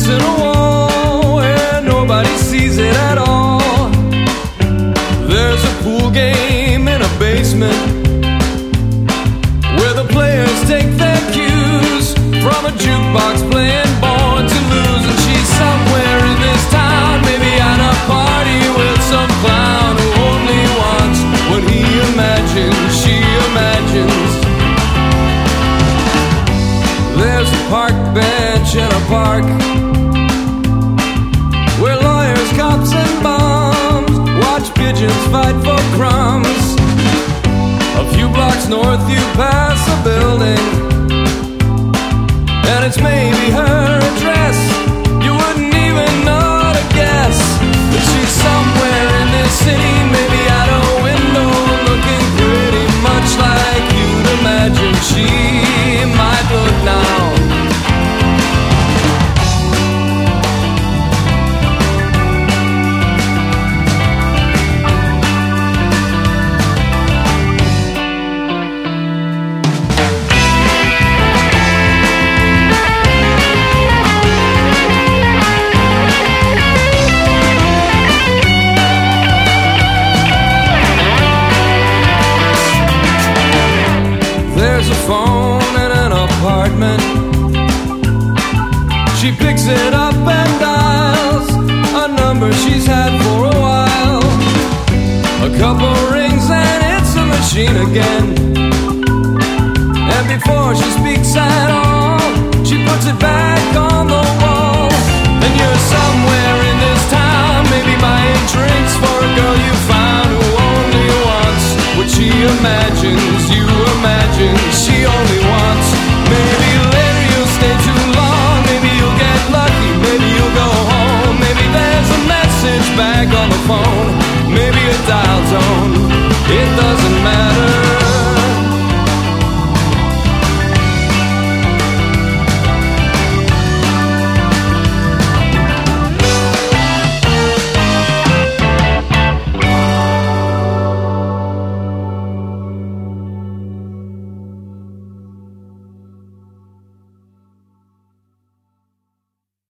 in a wall where nobody sees it at all. There's a pool game in a basement where the players take their cues from a jukebox playing Born to Lose. And she's somewhere in this town, maybe at a party with some clown who only wants what he imagines, she imagines. There's a park bench in a park where lawyers, cops, and bums watch pigeons fight for crumbs. A few blocks north you pass a building, and it's maybe her address. You wouldn't even know to guess that she's somewhere in this city, maybe at a window, looking pretty much like you'd imagine she might look now. There's a phone in an apartment. She picks it up and dials a number she's had for a while. A couple rings and it's a machine again. And before she speaks at all, she puts it back on the wall. And you're somewhere in this town, maybe buying drinks for a girl you found who only wants what she imagines, you imagine she only wants. Maybe later you'll stay too long, maybe you'll get lucky, maybe you'll go home, maybe there's a message back on the